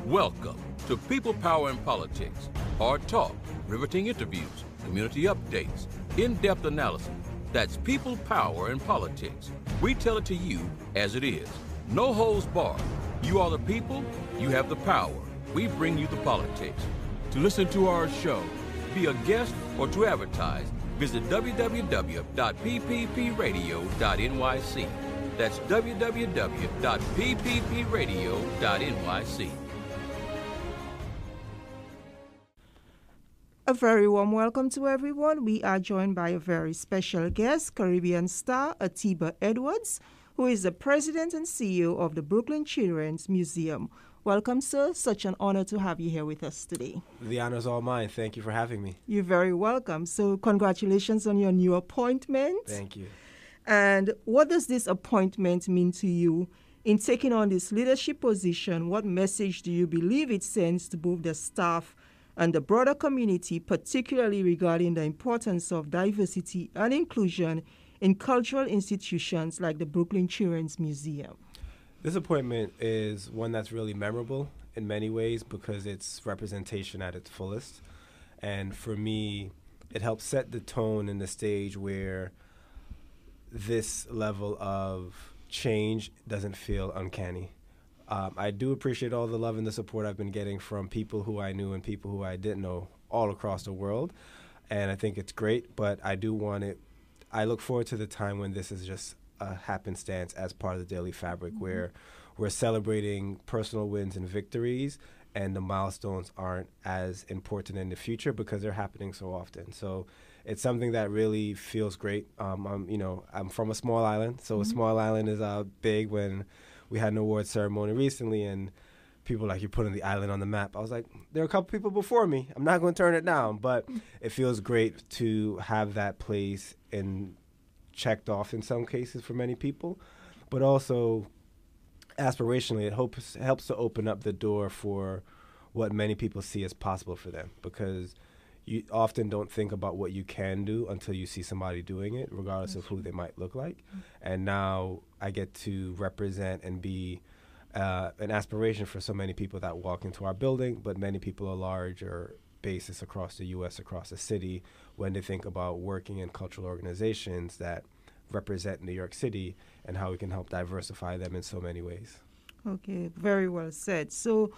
Welcome to People, Power, and Politics. Hard talk, riveting interviews, community updates, in-depth analysis. That's People, Power, and Politics. We tell it to you as it is. No holds barred. You are the people, you have the power. We bring you the politics. To listen to our show, be a guest, or to advertise, visit www.pppradio.nyc. That's www.pppradio.nyc. A very warm welcome to everyone. We are joined by a very special guest, Caribbean star Atiba Edwards, who is the president and CEO of the Brooklyn Children's Museum. Welcome, sir. Such an honor to have you here with us today. The honor's all mine. Thank you for having me. You're very welcome. So congratulations on your new appointment. Thank you. And what does this appointment mean to you in taking on this leadership position? What message do you believe it sends to both the staff and the broader community, particularly regarding the importance of diversity and inclusion in cultural institutions like the Brooklyn Children's Museum? This appointment is one that's really memorable in many ways because it's representation at its fullest. And for me, it helps set the tone and the stage where this level of change doesn't feel uncanny. I do appreciate all the love and the support I've been getting from people who I knew and people who I didn't know all across the world. And I think it's great, but I look forward to the time when this is just a happenstance as part of the daily fabric, where we're celebrating personal wins and victories, and the milestones aren't as important in the future because they're happening so often. So it's something that really feels great. I'm from a small island, so a small island is big. When we had an award ceremony recently, and people were like, you're putting the island on the map. I was like, there are a couple people before me. I'm not going to turn it down, but it feels great to have that place and checked off in some cases for many people, but also aspirationally, it helps to open up the door for what many people see as possible for them, because you often don't think about what you can do until you see somebody doing it, regardless of who they might look like. And now I get to represent and be an aspiration for so many people that walk into our building, but many people on a larger basis across the U.S., across the city, when they think about working in cultural organizations that represent New York City and how we can help diversify them in so many ways. Okay, very well said. So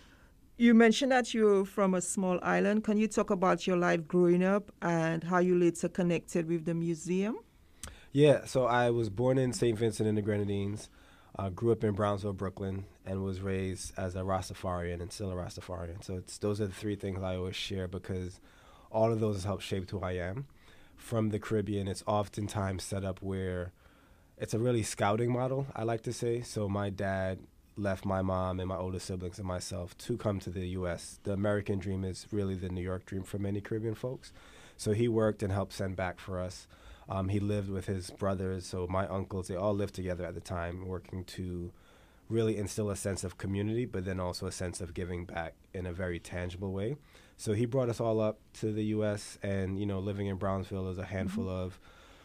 you mentioned that you're from a small island. Can you talk about your life growing up and how you later connected with the museum? Yeah, so I was born in St. Vincent and the Grenadines, grew up in Brownsville, Brooklyn, and was raised as a Rastafarian and still a Rastafarian. So those are the three things I always share because all of those help shape who I am. From the Caribbean, it's oftentimes set up where it's a really scouting model, I like to say. So my dad left my mom and my older siblings and myself to come to the U.S. The American dream is really the New York dream for many Caribbean folks. So he worked and helped send back for us. He lived with his brothers, so my uncles, they all lived together at the time, working to really instill a sense of community, but then also a sense of giving back in a very tangible way. So he brought us all up to the U.S., and, living in Brownsville is a handful of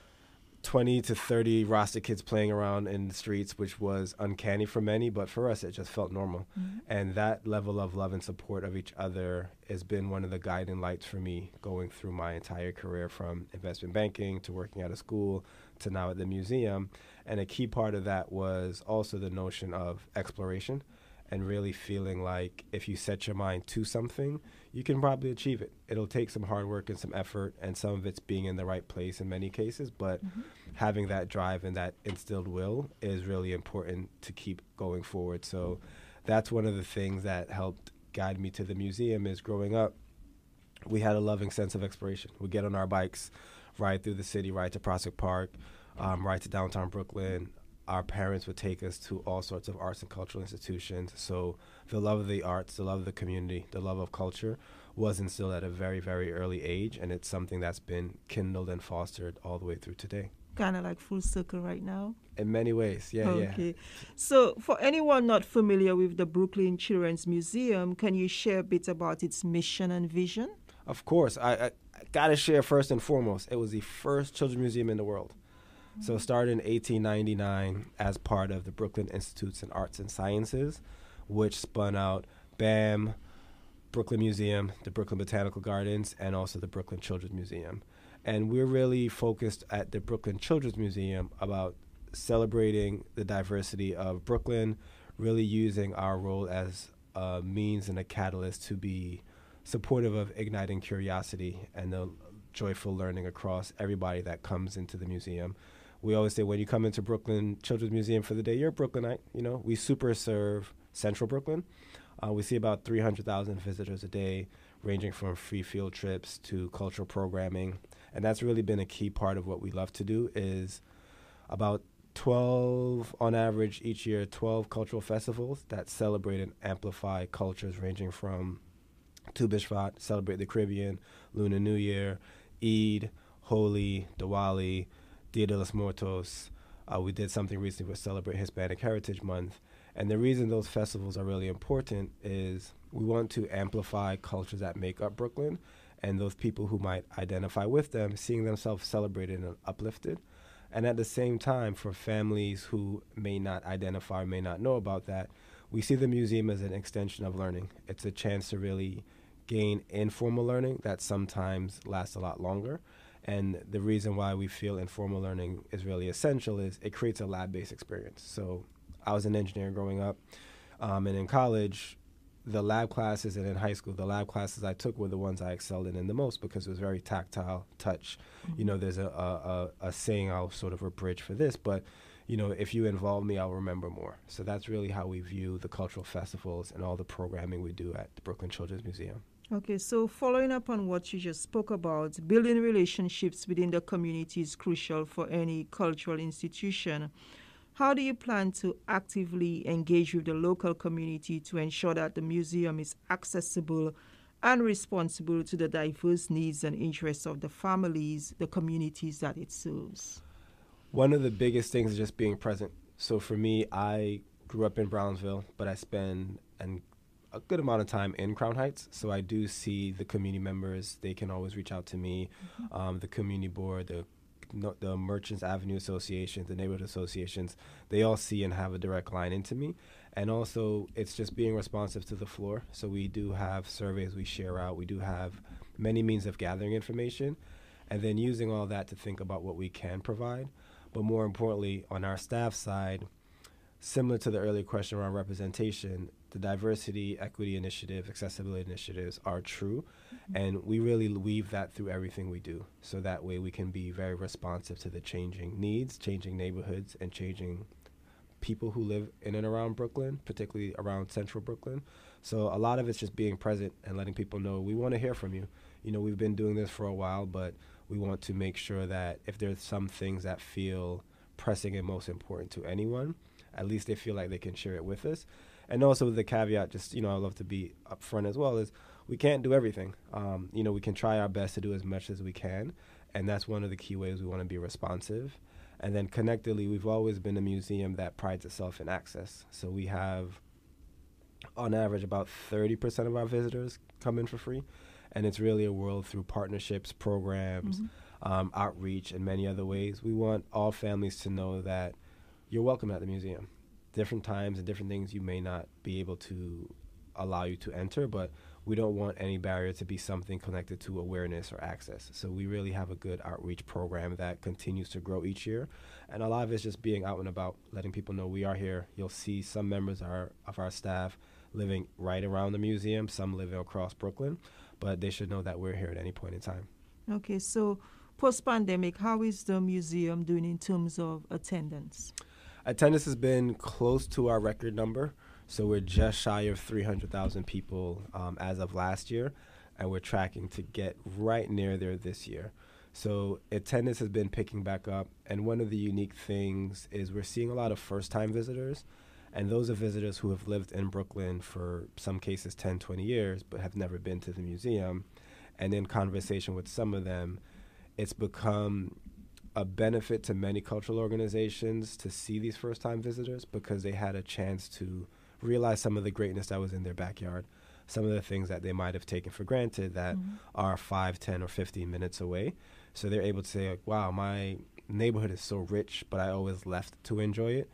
20 to 30 Rasta kids playing around in the streets, which was uncanny for many, but for us, it just felt normal. And that level of love and support of each other has been one of the guiding lights for me going through my entire career, from investment banking to working at a school to now at the museum. And a key part of that was also the notion of exploration and really feeling like if you set your mind to something, you can probably achieve it. It'll take some hard work and some effort, and some of it's being in the right place in many cases, but having that drive and that instilled will is really important to keep going forward. So that's one of the things that helped guide me to the museum. Is growing up, we had a loving sense of exploration. We'd get on our bikes, ride through the city, ride to Prospect Park, ride to downtown Brooklyn. Our parents would take us to all sorts of arts and cultural institutions. So the love of the arts, the love of the community, the love of culture was instilled at a very, very early age, and it's something that's been kindled and fostered all the way through today. Kind of like full circle right now? In many ways, yeah. Okay. So for anyone not familiar with the Brooklyn Children's Museum, can you share a bit about its mission and vision? Of course. I got to share first and foremost, it was the first children's museum in the world. So it started in 1899 as part of the Brooklyn Institutes in Arts and Sciences, which spun out BAM, Brooklyn Museum, the Brooklyn Botanical Gardens, and also the Brooklyn Children's Museum. And we're really focused at the Brooklyn Children's Museum about celebrating the diversity of Brooklyn, really using our role as a means and a catalyst to be supportive of igniting curiosity and the joyful learning across everybody that comes into the museum. We always say when you come into Brooklyn Children's Museum for the day, you're a Brooklynite. You know, we super serve Central Brooklyn. We see about 300,000 visitors a day, ranging from free field trips to cultural programming. And that's really been a key part of what we love to do is about 12, on average each year, 12 cultural festivals that celebrate and amplify cultures ranging from Tu B'Shvat, celebrate the Caribbean, Lunar New Year, Eid, Holi, Diwali, Dia de los Muertos. We did something recently with Celebrate Hispanic Heritage Month. And the reason those festivals are really important is we want to amplify cultures that make up Brooklyn and those people who might identify with them, seeing themselves celebrated and uplifted. And at the same time, for families who may not identify, may not know about that, we see the museum as an extension of learning. It's a chance to really gain informal learning that sometimes lasts a lot longer. And the reason why we feel informal learning is really essential is it creates a lab-based experience. So I was an engineer growing up, and in college, the lab classes, and in high school, the lab classes I took were the ones I excelled in the most because it was very tactile, touch. Mm-hmm. You know, there's a saying I'll sort of abridge for this, but, you know, if you involve me, I'll remember more. So that's really how we view the cultural festivals and all the programming we do at the Brooklyn Children's Museum. Okay, so following up on what you just spoke about, building relationships within the community is crucial for any cultural institution. How do you plan to actively engage with the local community to ensure that the museum is accessible and responsible to the diverse needs and interests of the families, the communities that it serves? One of the biggest things is just being present. So for me, I grew up in Brownsville, but I spend a good amount of time in Crown Heights. So I do see the community members. They can always reach out to me, the community board, the Merchants Avenue Association, the neighborhood associations. They all see and have a direct line into me. And also, it's just being responsive to the floor. So we do have surveys we share out. We do have many means of gathering information, and then using all that to think about what we can provide. But more importantly, on our staff side, similar to the earlier question around representation, the diversity, equity initiatives, accessibility initiatives are true, and we really weave that through everything we do. So that way we can be very responsive to the changing needs, changing neighborhoods, and changing people who live in and around Brooklyn, particularly around Central Brooklyn. So a lot of it's just being present and letting people know we want to hear from you. You know, we've been doing this for a while, but we want to make sure that if there's some things that feel pressing and most important to anyone, at least they feel like they can share it with us. And also the caveat, just, you know, I love to be upfront as well, is we can't do everything. You know, we can try our best to do as much as we can, and that's one of the key ways we want to be responsive. And then connectedly, we've always been a museum that prides itself in access. So we have, on average, about 30% of our visitors come in for free, and it's really a world through partnerships, programs, outreach, and many other ways. We want all families to know that you're welcome at the museum. Different times and different things you may not be able to allow you to enter, but we don't want any barrier to be something connected to awareness or access. So we really have a good outreach program that continues to grow each year. And a lot of it's just being out and about, letting people know we are here. You'll see some members of our staff living right around the museum, some living across Brooklyn, but they should know that we're here at any point in time. Okay, so post-pandemic, how is the museum doing in terms of attendance? Attendance has been close to our record number, so we're just shy of 300,000 people as of last year, and we're tracking to get right near there this year. So attendance has been picking back up, and one of the unique things is we're seeing a lot of first-time visitors, and those are visitors who have lived in Brooklyn for some cases 10, 20 years, but have never been to the museum. And in conversation with some of them, it's become a benefit to many cultural organizations to see these first-time visitors because they had a chance to realize some of the greatness that was in their backyard, some of the things that they might have taken for granted that are 5, 10, or 15 minutes away. So they're able to say, like, wow, my neighborhood is so rich, but I always left to enjoy it.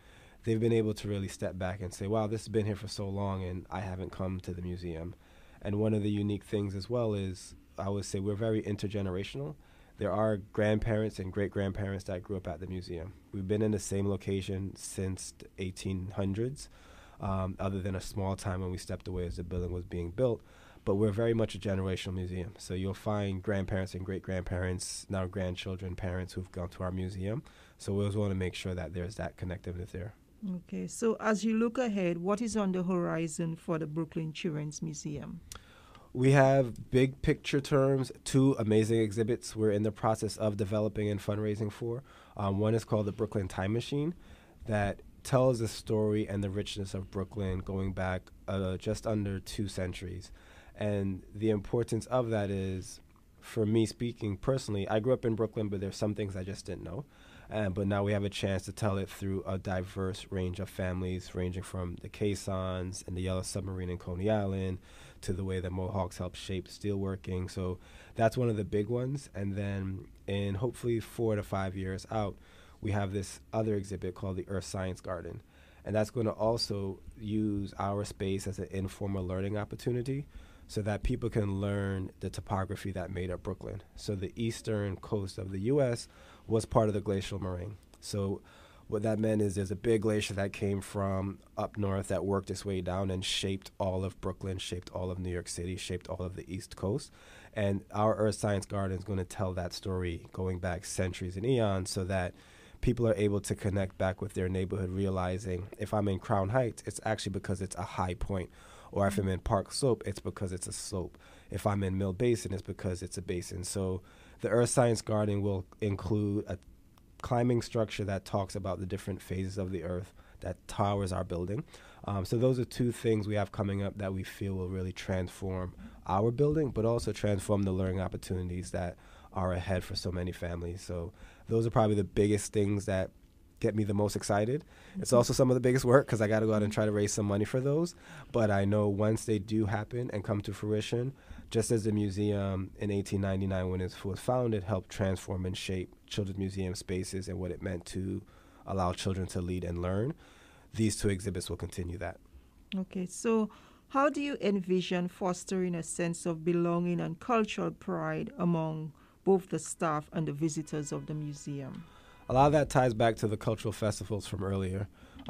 they've been able to really step back and say, wow, this has been here for so long and I haven't come to the museum. And one of the unique things as well is, I would say we're very intergenerational. There are grandparents and great-grandparents that grew up at the museum. We've been in the same location since the 1800s, other than a small time when we stepped away as the building was being built. But we're very much a generational museum. So you'll find grandparents and great-grandparents, now grandchildren, parents who've gone to our museum. So we always want to make sure that there's that connectiveness there. Okay, so as you look ahead, what is on the horizon for the Brooklyn Children's Museum? We have big picture terms, 2 amazing exhibits we're in the process of developing and fundraising for. One is called the Brooklyn Time Machine, that tells the story and the richness of Brooklyn going back just under 2 centuries. And the importance of that is, for me speaking personally, I grew up in Brooklyn, but there's some things I just didn't know. But now we have a chance to tell it through a diverse range of families, ranging from the Caissons and the Yellow Submarine in Coney Island to the way the Mohawks helped shape steelworking. So that's one of the big ones. And then in hopefully 4 to 5 years out, we have this other exhibit called the Earth Science Garden. And that's going to also use our space as an informal learning opportunity so that people can learn the topography that made up Brooklyn. So the eastern coast of the U.S. was part of the glacial moraine. So what that meant is there's a big glacier that came from up north that worked its way down and shaped all of Brooklyn, shaped all of New York City, shaped all of the East Coast. And our Earth Science Garden is going to tell that story going back centuries and eons so that people are able to connect back with their neighborhood, realizing if I'm in Crown Heights, it's actually because it's a high point. Or if I'm in Park Slope, it's because it's a slope. If I'm in Mill Basin, it's because it's a basin. So the Earth Science Garden will include a climbing structure that talks about the different phases of the Earth that towers our building. So those are 2 things we have coming up that we feel will really transform our building, but also transform the learning opportunities that are ahead for so many families. So those are probably the biggest things that get me the most excited. It's also some of the biggest work because I got to go out and try to raise some money for those. But I know once they do happen and come to fruition, just as the museum in 1899 when it was founded helped transform and shape children's museum spaces and what it meant to allow children to lead and learn, these 2 exhibits will continue that. Okay, so how do you envision fostering a sense of belonging and cultural pride among both the staff and the visitors of the museum? A lot of that ties back to the cultural festivals from earlier.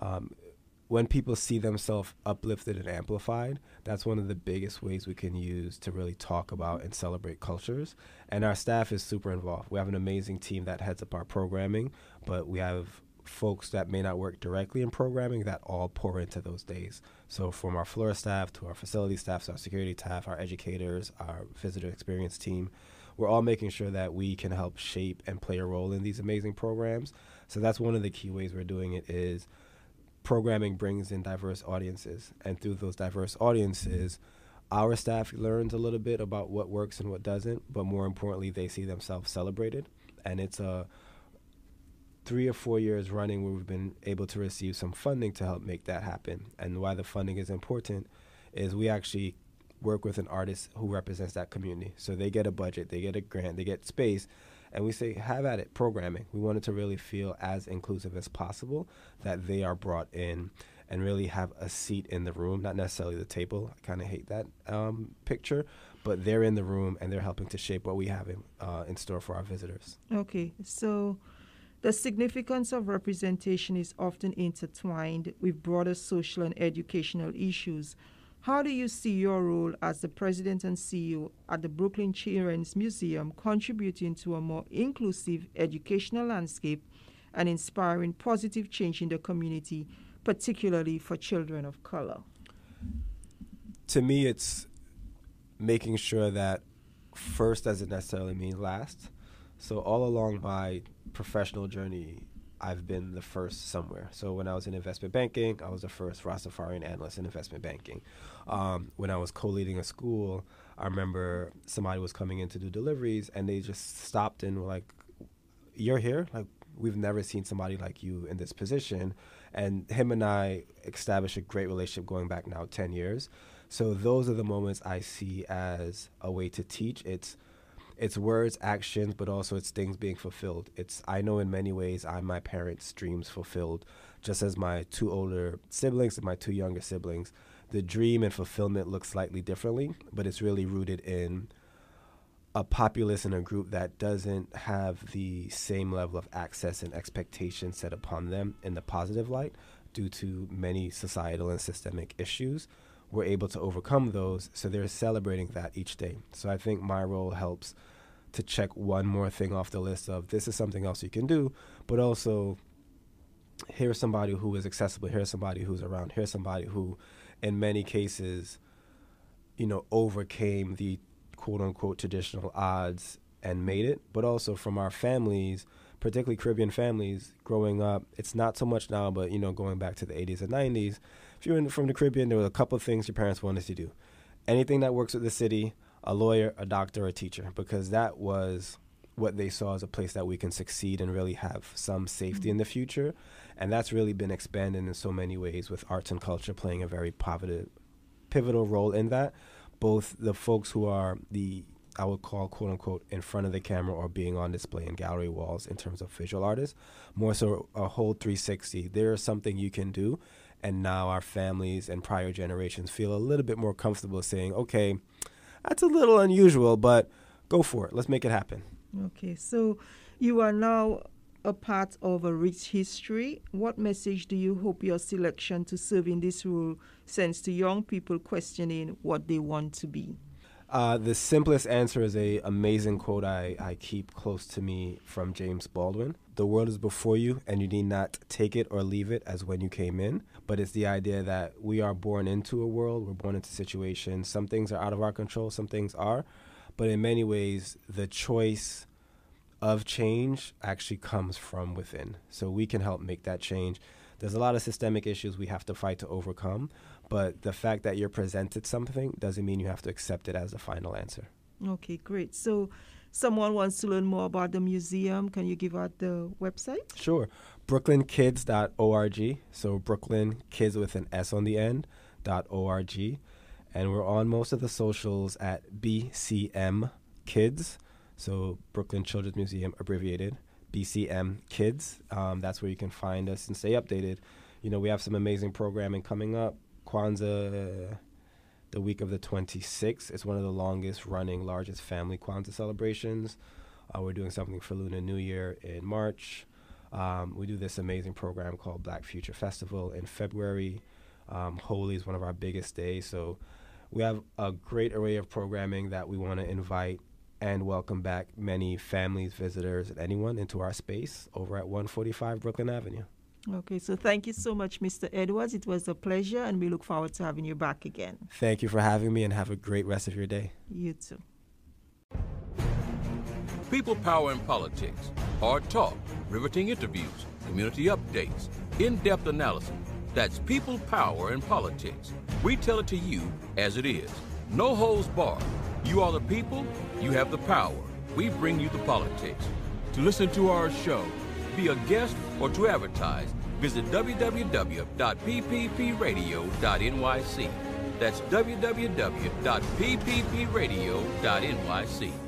When people see themselves uplifted and amplified, that's one of the biggest ways we can use to really talk about and celebrate cultures. And our staff is super involved. We have an amazing team that heads up our programming, but we have folks that may not work directly in programming that all pour into those days. So from our floor staff to our facility staff, to our security staff, our educators, our visitor experience team, we're all making sure that we can help shape and play a role in these amazing programs. So that's one of the key ways we're doing it is programming brings in diverse audiences. And through those diverse audiences, our staff learns a little bit about what works and what doesn't, but more importantly, they see themselves celebrated. And it's 3 or 4 years running where we've been able to receive some funding to help make that happen. And why the funding is important is we actually work with an artist who represents that community. So they get a budget, they get a grant, they get space, and we say, have at it, programming. We want it to really feel as inclusive as possible, that they are brought in and really have a seat in the room, not necessarily the table. I kind of hate that picture, but they're in the room and they're helping to shape what we have in store for our visitors. Okay, so the significance of representation is often intertwined with broader social and educational issues. How do you see your role as the president and CEO at the Brooklyn Children's Museum contributing to a more inclusive educational landscape and inspiring positive change in the community, particularly for children of color? To me, it's making sure that first doesn't necessarily mean last. So all along my professional journey, I've been the first somewhere. So when I was in investment banking, I was the first Rastafarian analyst in investment banking. When I was co-leading a school, I remember somebody was coming in to do deliveries, and they just stopped and were like, "You're here? Like, we've never seen somebody like you in this position." And him and I established a great relationship going back now 10 years. So those are the moments I see as a way to teach. It's words, actions, but also it's things being fulfilled. I know in many ways I'm my parents' dreams fulfilled, just as my 2 older siblings and my 2 younger siblings, the dream and fulfillment look slightly differently, but it's really rooted in a populace and a group that doesn't have the same level of access and expectation set upon them in the positive light due to many societal and systemic issues. We're able to overcome those, so they're celebrating that each day. So I think my role helps to check one more thing off the list of this is something else you can do, but also here's somebody who is accessible, here's somebody who's around, here's somebody who in many cases, overcame the quote-unquote traditional odds and made it. But also from our families, particularly Caribbean families, growing up, it's not so much now, but, going back to the 80s and 90s, if you're from the Caribbean, there were a couple of things your parents wanted to do. Anything that works with the city, a lawyer, a doctor, a teacher, because that was what they saw as a place that we can succeed and really have some safety in the future. And that's really been expanded in so many ways, with arts and culture playing a very pivotal role in that. Both the folks who are I would call, quote unquote, in front of the camera or being on display in gallery walls in terms of visual artists, more so a whole 360. There is something you can do. And now our families and prior generations feel a little bit more comfortable saying, okay, that's a little unusual, but go for it. Let's make it happen. Okay, so you are now a part of a rich history. What message do you hope your selection to serve in this role sends to young people questioning what they want to be? The simplest answer is an amazing quote I keep close to me from James Baldwin. The world is before you, and you need not take it or leave it as when you came in. But it's the idea that we are born into a world, we're born into situations. Some things are out of our control, some things are. But in many ways, the choice of change actually comes from within. So we can help make that change. There's a lot of systemic issues we have to fight to overcome, but the fact that you're presented something doesn't mean you have to accept it as the final answer. Okay, great. So someone wants to learn more about the museum. Can you give out the website? Sure. brooklynkids.org. So Brooklyn Kids with an S on the end, .org. And we're on most of the socials at BCM Kids. So Brooklyn Children's Museum, abbreviated, BCM Kids. That's where you can find us and stay updated. We have some amazing programming coming up. Kwanzaa, the week of the 26th. It's one of the longest running, largest family Kwanzaa celebrations. We're doing something for Lunar New Year in March. We do this amazing program called Black Future Festival in February. Holi is one of our biggest days. So we have a great array of programming that we want to invite and welcome back many families, visitors, and anyone into our space over at 145 Brooklyn Avenue. Okay, so thank you so much, Mr. Edwards. It was a pleasure, and we look forward to having you back again. Thank you for having me, and have a great rest of your day. You too. People, Power, and Politics. Hard talk, riveting interviews, community updates, in-depth analysis. That's People, Power, and Politics. We tell it to you as it is. No holds barred. You are the people, you have the power. We bring you the politics. To listen to our show, be a guest, or to advertise, visit www.pppradio.nyc. That's www.pppradio.nyc.